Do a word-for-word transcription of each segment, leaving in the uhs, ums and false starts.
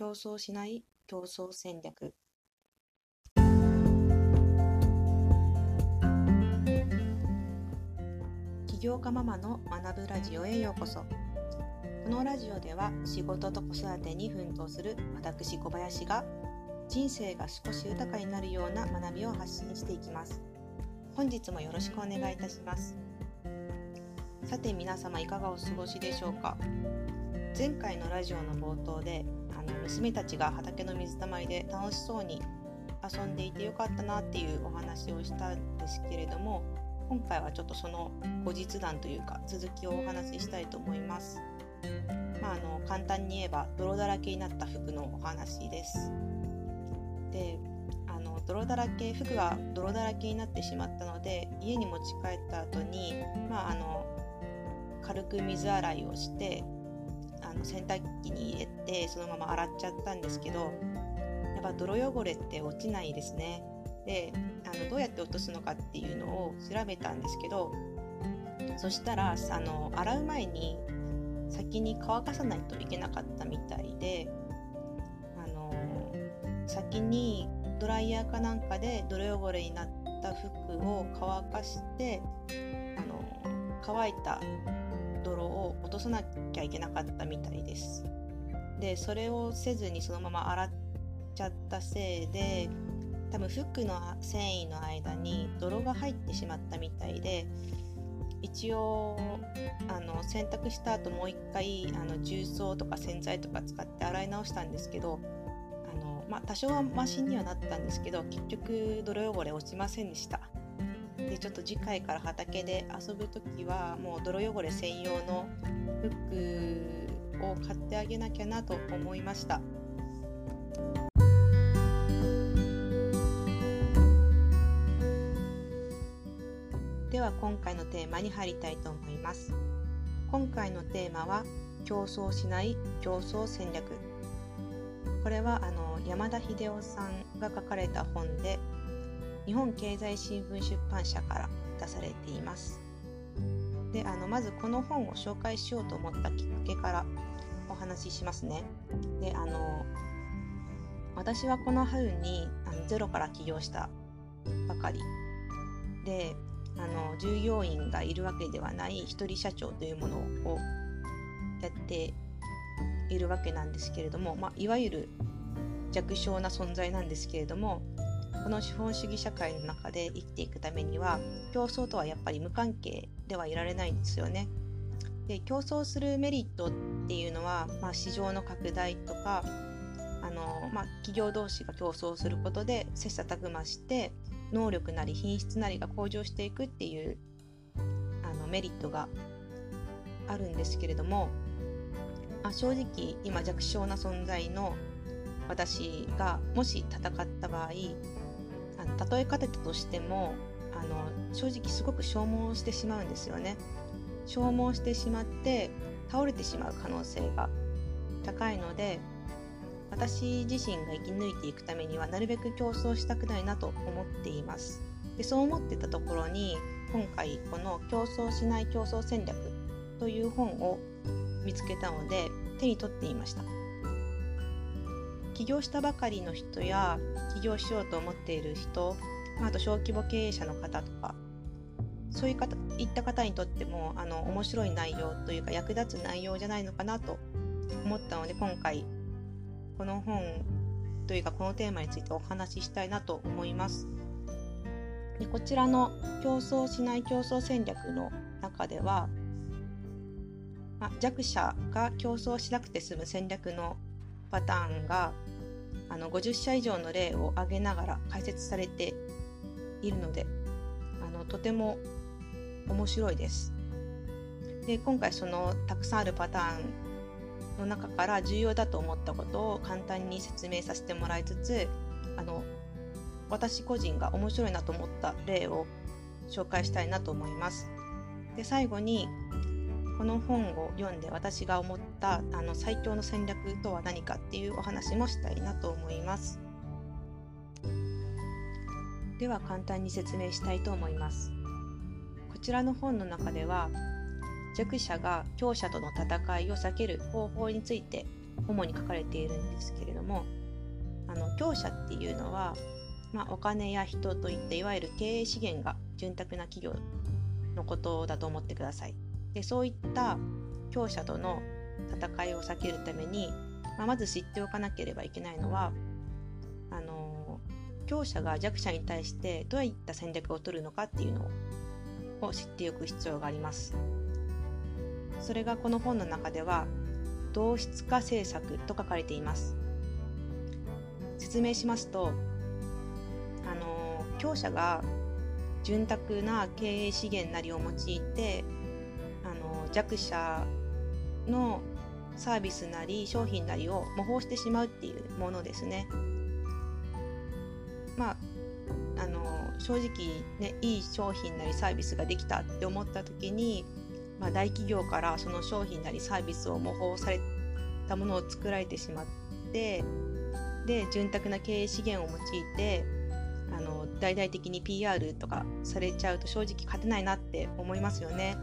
競争しない競争戦略。起業家ママの学ぶラジオへようこそ。このラジオでは仕事と子育てに奮闘する私小林が人生が少し豊かになるような学びを発信していきます。本日もよろしくお願いいたします。さて皆様いかがお過ごしでしょうか。前回のラジオの冒頭であの娘たちが畑の水たまりで楽しそうに遊んでいてよかったなっていうお話をしたんですけれども、今回はちょっとその後日談というか続きをお話ししたいと思います。まあ、あの簡単に言えば泥だらけになった服のお話です。で、あの泥だらけ服が泥だらけになってしまったので、家に持ち帰った後に、まあ、あの軽く水洗いをしてあの洗濯機に入れてそのまま洗っちゃったんですけど、やっぱ泥汚れって落ちないですね。で、あのどうやって落とすのかっていうのを調べたんですけど、そしたらあの洗う前に先に乾かさないといけなかったみたいで、あの先にドライヤーかなんかで泥汚れになった服を乾かしてあの乾いた泥を落とさなきゃいけなかったみたいです。で、それをせずにそのまま洗っちゃったせいで、多分服の繊維の間に泥が入ってしまったみたいで、一応あの洗濯した後もう一回あの重曹とか洗剤とか使って洗い直したんですけど、あの、まあ、多少はマシにはなったんですけど、結局泥汚れ落ちませんでした。で、ちょっと次回から畑で遊ぶときはもう泥汚れ専用の服を買ってあげなきゃなと思いました。では今回のテーマに入りたいと思います。今回のテーマは競争しない競争戦略。これはあの山田秀夫さんが書かれた本で、日本経済新聞出版社から出されています。で、あのまずこの本を紹介しようと思ったきっかけからお話ししますね。で、あの私はこの春にあのゼロから起業したばかりで、あの従業員がいるわけではない一人社長というものをやっているわけなんですけれども、まあ、いわゆる弱小な存在なんですけれども、この資本主義社会の中で生きていくためには競争とはやっぱり無関係ではいられないんですよね。で、競争するメリットっていうのは、まあ、市場の拡大とかあの、まあ、企業同士が競争することで切磋琢磨して能力なり品質なりが向上していくっていうあのメリットがあるんですけれども、まあ、正直今弱小な存在の私がもし戦った場合、あのたとえ勝てたとしてもあの正直すごく消耗してしまうんですよね。消耗してしまって倒れてしまう可能性が高いので、私自身が生き抜いていくためにはなるべく競争したくないなと思っています。で、そう思ってたところに今回この競争しない競争戦略という本を見つけたので手に取っていました。起業したばかりの人や起業しようと思っている人、あと小規模経営者の方とか、そういう方いった方にとってもあの面白い内容というか役立つ内容じゃないのかなと思ったので、今回この本というかこのテーマについてお話ししたいなと思います。で、こちらの競争しない競争戦略の中では、まあ、弱者が競争しなくて済む戦略のパターンがあのごじゅっしゃ以上の例を挙げながら解説されているので、あのとても面白いです。で、今回そのたくさんあるパターンの中から重要だと思ったことを簡単に説明させてもらいつつ、あの私個人が面白いなと思った例を紹介したいなと思います。で、最後にこの本を読んで私が思ったあの最強の戦略とは何かっていうお話もしたいなと思います。では簡単に説明したいと思います。こちらの本の中では弱者が強者との戦いを避ける方法について主に書かれているんですけれども、あの強者っていうのは、まあ、お金や人といったいわゆる経営資源が潤沢な企業のことだと思ってください。でそういった強者との戦いを避けるために、まあ、まず知っておかなければいけないのは、あの強者が弱者に対してどういった戦略を取るのかっていうのを知っておく必要があります。それがこの本の中では同質化政策と書かれています。説明しますと、あの強者が潤沢な経営資源なりを用いて、あの弱者のサービスなり商品なりを模倣してしまうっていうものですね。まああの正直ね、いい商品なりサービスができたって思った時に、まあ、大企業からその商品なりサービスを模倣されたものを作られてしまって、で潤沢な経営資源を用いてあの大々的に ピーアール とかされちゃうと正直勝てないなって思いますよね。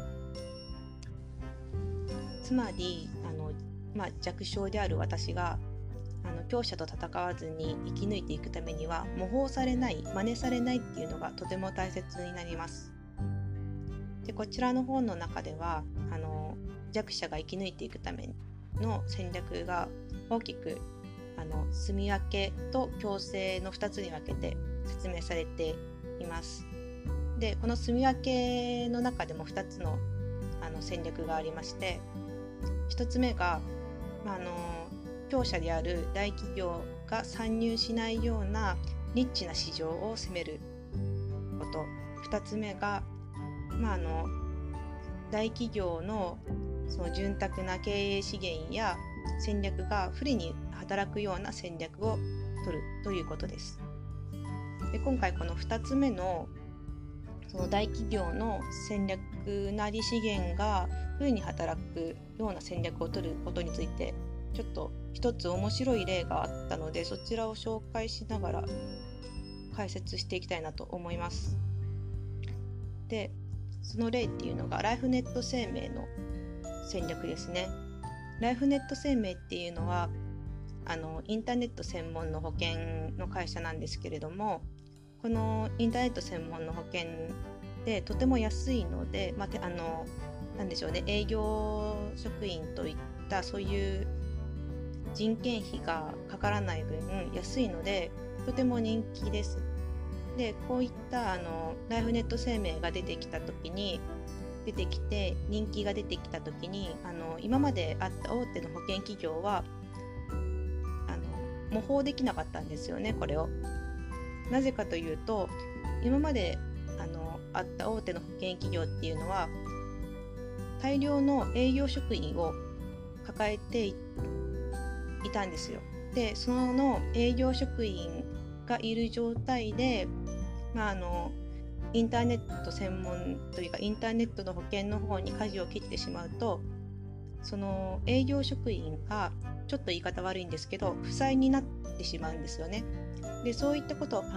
つまりあの、まあ、弱小である私があの強者と戦わずに生き抜いていくためには、模倣されない、真似されないっていうのがとても大切になります。でこちらの本の中ではあの弱者が生き抜いていくための戦略が大きくあの住み分けと共生のふたつに分けて説明されています。でこの住み分けの中でもふたつの、あの戦略がありまして、ひとつめが、まあ、あの強者である大企業が参入しないようなニッチな市場を攻めること、ふたつめが、まあ、あの大企業のその潤沢な経営資源や戦略が不利に働くような戦略を取るということです。で今回このふたつめのその大企業の戦略なり資源が不利に働くような戦略を取ることについて、ちょっと一つ面白い例があったので、そちらを紹介しながら解説していきたいなと思います。でその例っていうのがライフネット生命の戦略ですね。ライフネット生命っていうのはあのインターネット専門の保険の会社なんですけれども、このインターネット専門の保険でとても安いので、まあ、あのなんでしょうね、営業職員といったそういう人件費がかからない分安いのでとても人気です。でこういったあのライフネット生命が出てきた時に出てきて人気が出てきた時に、あの今まであった大手の保険企業はあの模倣できなかったんですよね、これを。なぜかというと、今まであのあった大手の保険企業っていうのは大量の営業職員を抱えていたんですよ。でその営業職員がいる状態で、まあ、あのインターネット専門というかインターネットの保険の方に舵を切ってしまうと、その営業職員がちょっと言い方悪いんですけど負債になってしまうんですよね。でそういったことを考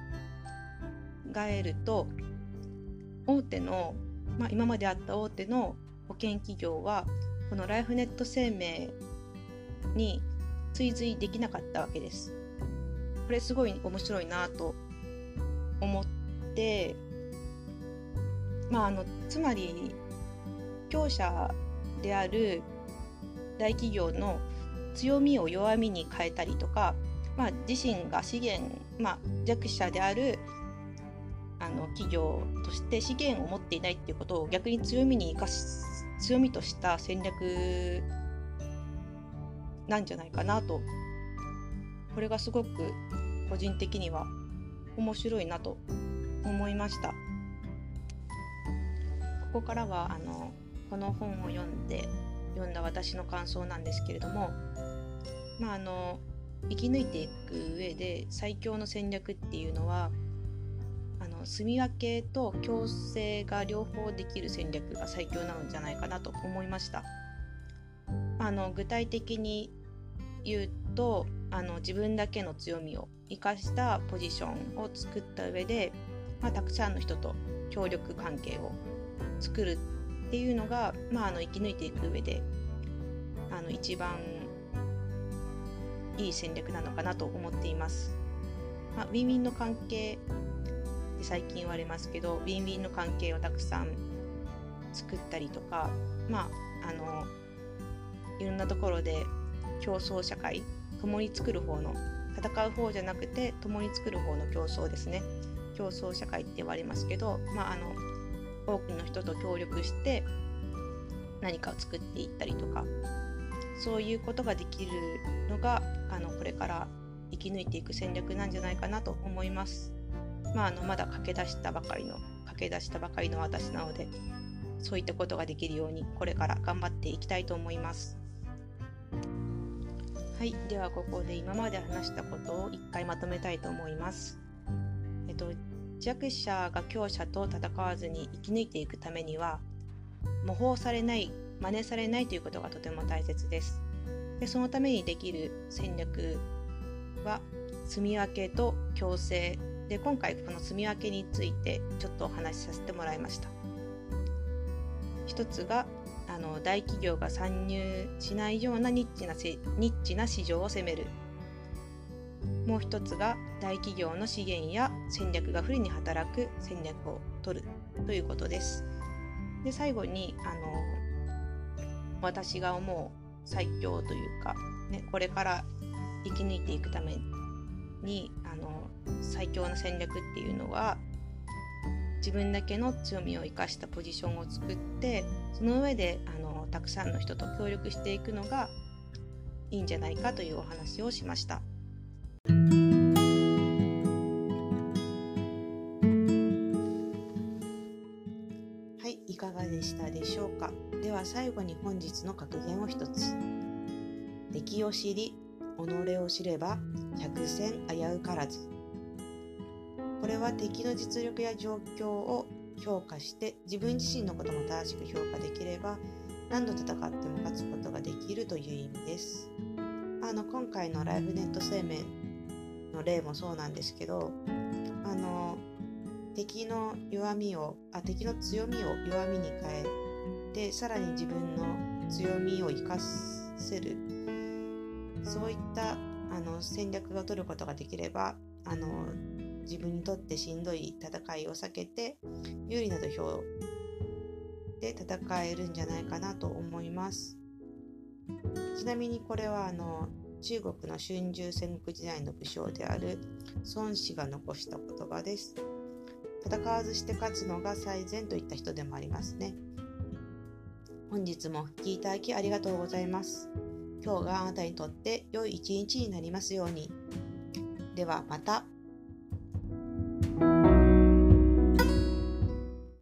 えると、大手の、まあ、今まであった大手の保険企業はこのライフネット生命に追随できなかったわけです。これすごい面白いなと思って、まあ、あのつまり強者である大企業の強みを弱みに変えたりとか、まあ、自身が資源、まあ、弱者であるあの企業として資源を持っていないっていうことを逆に強みに生かす強みとした戦略なんじゃないかなと、これがすごく個人的には面白いなと思いました。ここからはあのこの本を読んで読んだ私の感想なんですけれども、まあ、あの生き抜いていく上で最強の戦略っていうのは、あの住み分けと共生が両方できる戦略が最強なんじゃないかなと思いました。あの具体的に言うと、あの自分だけの強みを生かしたポジションを作った上で、まあ、たくさんの人と協力関係を作るっていうのが、まあ、あの生き抜いていく上であの一番いい戦略なのかなと思っています。まあ、ウィンウィンの関係って最近言われますけど、ウィンウィンの関係をたくさん作ったりとか、まあ、あのいろんなところで競争社会、共に作る方の、戦う方じゃなくて共に作る方の競争ですね。競争社会って言われますけど、まあ、あの多くの人と協力して何かを作っていったりとか、そういうことができるのがあのこれから生き抜いていく戦略なんじゃないかなと思います。まあ、あのまだ駆け出したばかりの駆け出したばかりの私なので、そういったことができるようにこれから頑張っていきたいと思います。はい、ではここで今まで話したことを一回まとめたいと思います。えっと、弱者が強者と戦わずに生き抜いていくためには、模倣されない、真似されないということがとても大切です。で、そのためにできる戦略は住み分けと共生で、今回この住み分けについてちょっとお話しさせてもらいました。一つがあの大企業が参入しないようなニッチなせニッチな市場を攻める。もう一つが大企業の資源や戦略が不利に働く戦略を取るということです。で、最後にあの私が思う最強というか、ね、これから生き抜いていくためにあの最強の戦略っていうのは、自分だけの強みを生かしたポジションを作って、その上であのたくさんの人と協力していくのがいいんじゃないかというお話をしました。はい、いかがでしたでしょうか。では最後に本日の格言を一つ。敵を知り、己を知れば百戦危うからず。これは敵の実力や状況を評価して自分自身のことも正しく評価できれば、何度戦っても勝つことができるという意味です。あの今回のライフネット生命の例もそうなんですけど、あの敵の弱みをあ敵の強みを弱みに変えて、さらに自分の強みを生かせる、そういったあの戦略を取ることができれば、あの自分にとってしんどい戦いを避けて有利な土俵で戦えるんじゃないかなと思います。ちなみにこれはあの中国の春秋戦国時代の武将である孫子が残した言葉です。戦わずして勝つのが最善といった人でもありますね。本日もお聞きいただきありがとうございます。今日があなたにとって良い一日になりますように。ではまた。